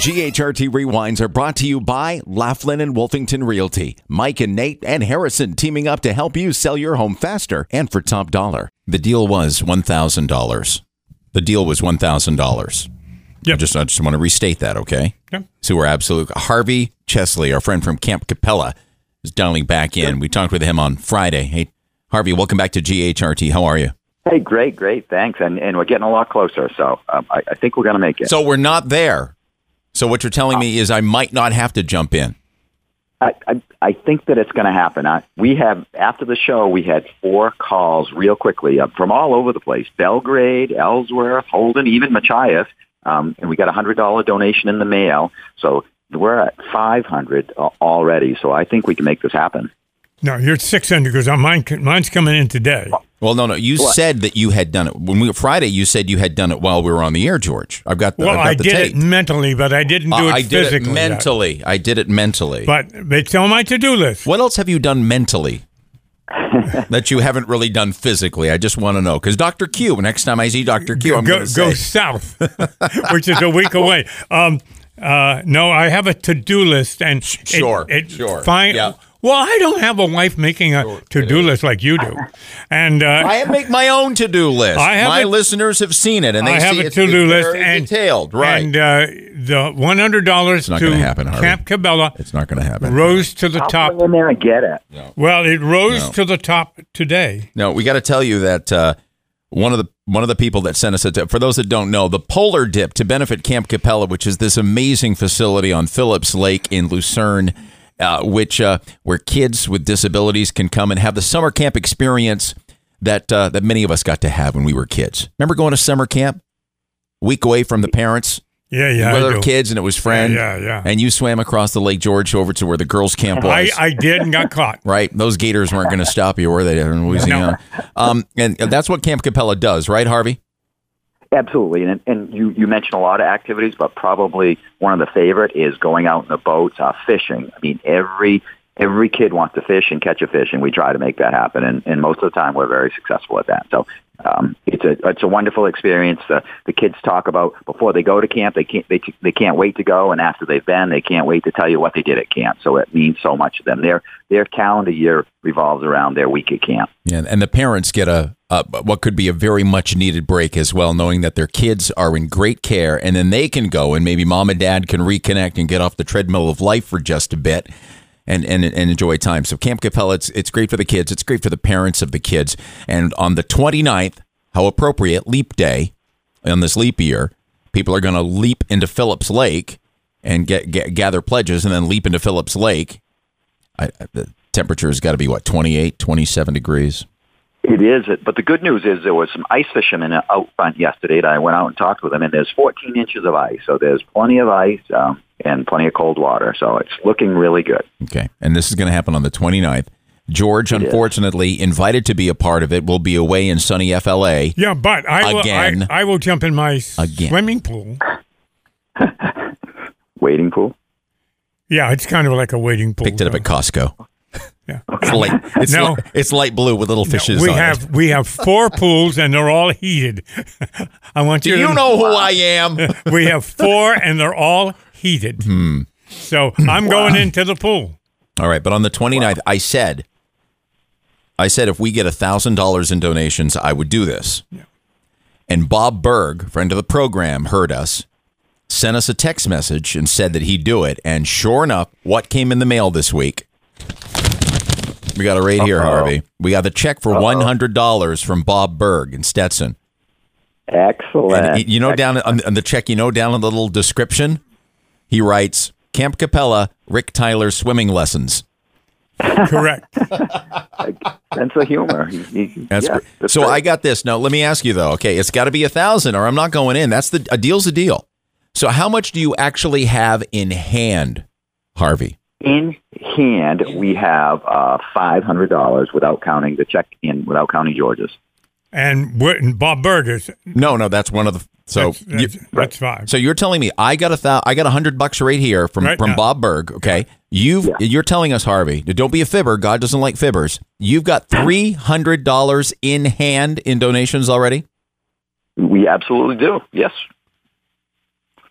GHRT Rewinds are brought to you by Laughlin and Wolfington Realty. Mike and Nate and Harrison teaming up to help you sell your home faster and for top dollar. The deal was $1,000. The deal was $1,000. Yep. I just want to restate that, okay? Yep. So we're absolute. Harvey Chesley, our friend from Camp Capella, is dialing back in. We talked with him on Friday. Hey, Harvey, welcome back to GHRT. How are you? Hey, great, thanks. And we're getting a lot closer, so I think we're going to make it. So we're not there. So what you're telling me is I might not have to jump in. I think that it's going to happen. After the show, we had 4 calls real quickly from all over the place: Belgrade, Ellsworth, Holden, even Machias, and we got a $100 donation in the mail. So we're at $500 already. So I think we can make this happen. No, you're at $600 because mine's coming in today. Well, no. You said that you had done it Friday. You said you had done it while we were on the air, George. I did it mentally, but I didn't do it physically. I did it mentally. But it's on my to-do list. What else have you done mentally that you haven't really done physically? I just want to know. Because Dr. Q, next time I see Dr. Q, I'm going to say. Go south, which is a week away. No, I have a to-do list. And Sure. Fine. Yeah. Well, I don't have a wife making a to-do list like you do, and I make my own to-do list. My listeners have seen it, and they have a to-do list very detailed, right? And the $100 to Camp Cabela. It's not going to happen. Rose to the top. I'll go in there and get it. No. Well, it rose to the top today. No, we got to tell you that one of the people that sent us a tip, for those that don't know, the Polar Dip to benefit Camp Capella, which is this amazing facility on Phillips Lake in Lucerne. Where kids with disabilities can come and have the summer camp experience that many of us got to have when we were kids. Remember going to summer camp? A week away from the parents? Yeah. With our kids, and it was friend. Yeah. And you swam across the Lake George over to where the girls' camp was. I did and got caught. Right. Those gators weren't going to stop you, were they, in Louisiana? No. And that's what Camp Capella does, right, Harvey? Absolutely, and you mentioned a lot of activities, but probably one of the favorite is going out in the boats, fishing. I mean, every kid wants to fish and catch a fish, and we try to make that happen. And most of the time, we're very successful at that. So it's a wonderful experience. The kids talk about before they go to camp, they can't wait to go, and after they've been, they can't wait to tell you what they did at camp. So it means so much to them. Their calendar year revolves around their week at camp. Yeah, and the parents get what could be a very much needed break as well, knowing that their kids are in great care, and then they can go and maybe mom and dad can reconnect and get off the treadmill of life for just a bit and enjoy time. So Camp Capella, it's great for the kids. It's great for the parents of the kids. And on the 29th, how appropriate, Leap Day, on this leap year, people are going to leap into Phillips Lake and gather pledges and then leap into Phillips Lake. The temperature has got to be, 28, 27 degrees? It is, but the good news is there was some ice fishermen out front yesterday that I went out and talked with them, and there's 14 inches of ice. So there's plenty of ice and plenty of cold water. So it's looking really good. Okay, and this is going to happen on the 29th. George, unfortunately, invited to be a part of it, will be away in sunny FLA. Yeah, but I will jump in my swimming pool. Wading pool? Yeah, it's kind of like a wading pool. Picked it up at Costco. Yeah. It's light blue with little fishes on it. We have 4 pools and they're all heated. I want you to know who I am. We have 4 and they're all heated. So I'm going into the pool. All right, but on the 29th, I said if we get $1,000 in donations, I would do this. Yeah. And Bob Berg, friend of the program, heard us, sent us a text message and said that he'd do it. And sure enough, what came in the mail this week? We got it right here, Harvey. We got the check for $100 from Bob Berg in Stetson. Excellent. And down on the check, down in the little description, he writes, Camp Capella, Rick Tyler swimming lessons. Correct. Sense of humor. That's great. So great. I got this. Now, let me ask you, though. Okay, it's got to be $1,000 or I'm not going in. A deal's a deal. So how much do you actually have in hand, Harvey? In hand, we have $500 without counting the check without counting George's. And Bob Berg is no, that's one of the. So that's fine. So you're telling me I got $100 right here from Bob Berg. Okay, you're telling us, Harvey, don't be a fibber. God doesn't like fibbers. You've got $300 in hand in donations already. We absolutely do. Yes.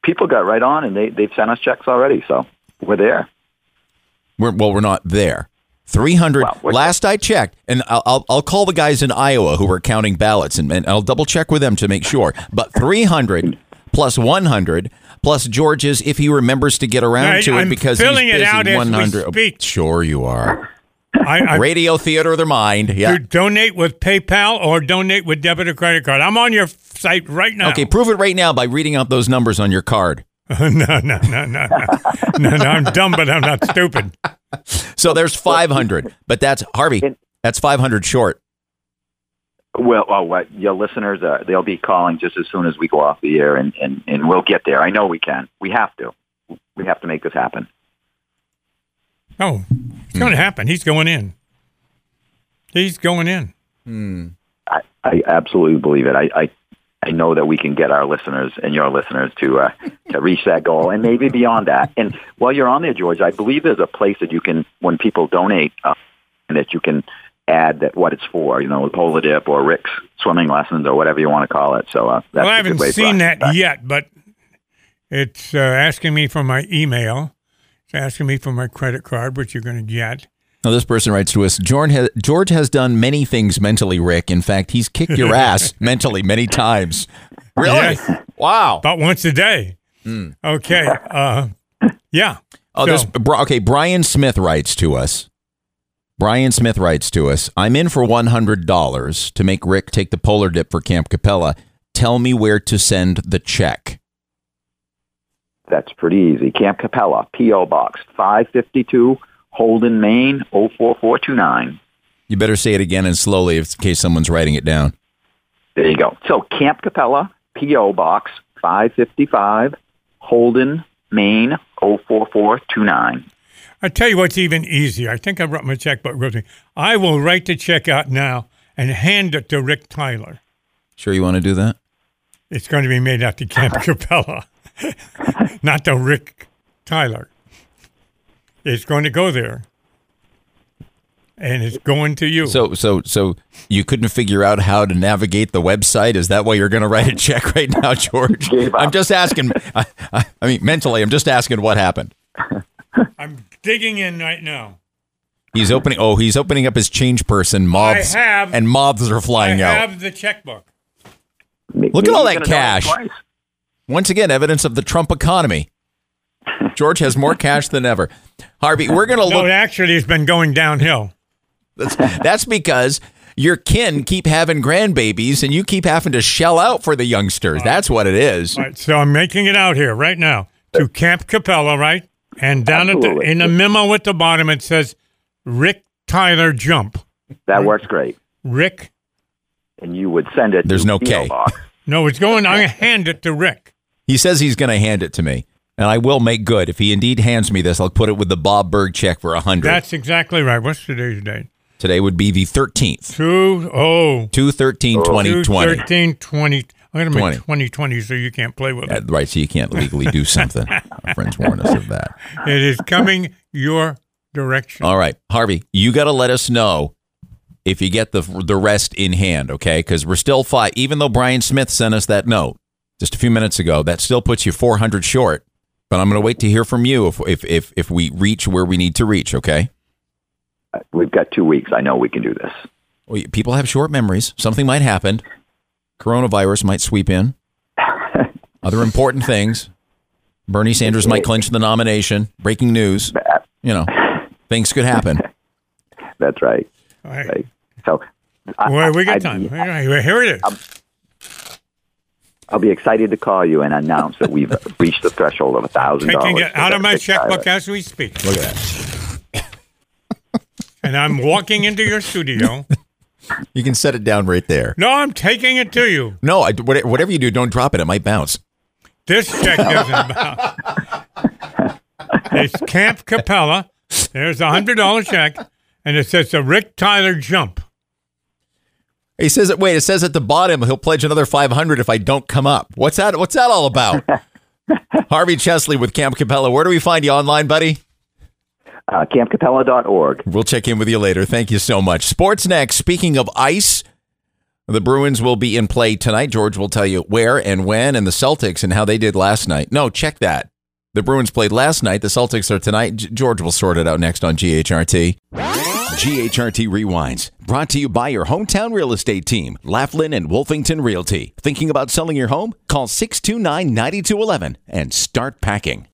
people got right on, and they've sent us checks already, so we're there. We're not there. 300. Well, last I checked, and I'll call the guys in Iowa who were counting ballots, and I'll double check with them to make sure. But 300 plus 100 plus George's if he remembers to get around to it because he's busy. Filling it out as 100. we speak. Sure you are. I Radio theater of the mind. Yeah. Donate with PayPal or donate with debit or credit card. I'm on your site right now. Okay, prove it right now by reading out those numbers on your card. No, I'm dumb, but I'm not stupid. So there's 500, but that's Harvey. That's 500 short. Well, your listeners, they'll be calling just as soon as we go off the air, and we'll get there. I know we can. We have to. We have to make this happen. Oh, it's going to happen. He's going in. He's going in. I absolutely believe it. I know that we can get our listeners and your listeners to reach that goal and maybe beyond that. And while you're on there, George, I believe there's a place that you can, when people donate, and that you can add that what it's for, Polar Dip or Rick's swimming lessons or whatever you want to call it. So that's I haven't seen that yet, but it's asking me for my email. It's asking me for my credit card, which you're going to get. Now, this person writes to us, George has done many things mentally, Rick. In fact, he's kicked your ass mentally many times. Really? Yes. Wow. About once a day. Okay. Yeah. Okay, Brian Smith writes to us. I'm in for $100 to make Rick take the Polar Dip for Camp Capella. Tell me where to send the check. That's pretty easy. Camp Capella, P.O. Box 552, Holden, Maine, 04429. You better say it again and slowly in case someone's writing it down. There you go. So Camp Capella, P.O. Box 555, Holden, Maine, 04429. I tell you what's even easier. I think I brought my checkbook with me. I will write the check out now and hand it to Rick Tyler. Sure you want to do that? It's going to be made out to Camp Capella, not to Rick Tyler. It's going to go there, and it's going to you. So you couldn't figure out how to navigate the website? Is that why you're going to write a check right now, George? I'm just asking. I mean, mentally, I'm just asking what happened. I'm digging in right now. He's opening up his change person. Moths and moths are flying out. I have the checkbook. Look at all that cash. Once again, evidence of the Trump economy. George has more cash than ever. Harvey, we're going to look. No, actually, it's been going downhill. That's because your kin keep having grandbabies and you keep having to shell out for the youngsters. That's what it is. All right, so I'm making it out here right now to Camp Capella, right? And down in the memo at the bottom, it says Rick Tyler Jump. That works great. Rick. And you would send it. There's no K. Box. No, it's going. I'm going to hand it to Rick. He says he's going to hand it to me. And I will make good. If he indeed hands me this, I'll put it with the Bob Berg check for $100. That's exactly right. What's today's date? Today would be the 13th. 2/13/2020. 2/13/2020. I'm going to make 2020 so you can't play with it. Right, so you can't legally do something. Our friends warn us of that. It is coming your direction. All right, Harvey, you got to let us know if you get the rest in hand, okay? Because we're still even though Brian Smith sent us that note just a few minutes ago, that still puts you 400 short. But I'm going to wait to hear from you if we reach where we need to reach, okay? We've got 2 weeks. I know we can do this. Well, people have short memories. Something might happen. Coronavirus might sweep in. Other important things. Bernie Sanders might clinch the nomination. Breaking news. Things could happen. That's right. All right. So, we got time. Here it is. I'll be excited to call you and announce that we've reached the threshold of $1,000. Taking it out of my checkbook as we speak. Look at that. And I'm walking into your studio. You can set it down right there. No, I'm taking it to you. No, whatever you do, don't drop it. It might bounce. This check doesn't bounce. It's Camp Capella. There's a $100 check, and it says the Rick Tyler Jump. He says it. Wait, it says at the bottom he'll pledge another $500 if I don't come up. What's that all about? Harvey Chesley with Camp Capella. Where do we find you online, buddy? CampCapella.org. We'll check in with you later. Thank you so much. Sports next. Speaking of ice, The Bruins will be in play tonight. George will tell you where and when, and the Celtics and how they did last night. No, check that. The Bruins played last night. The Celtics are tonight. George will sort it out next on GHRT. GHRT Rewinds, brought to you by your hometown real estate team, Laughlin and Wolfington Realty. Thinking about selling your home? Call 629-9211 and start packing.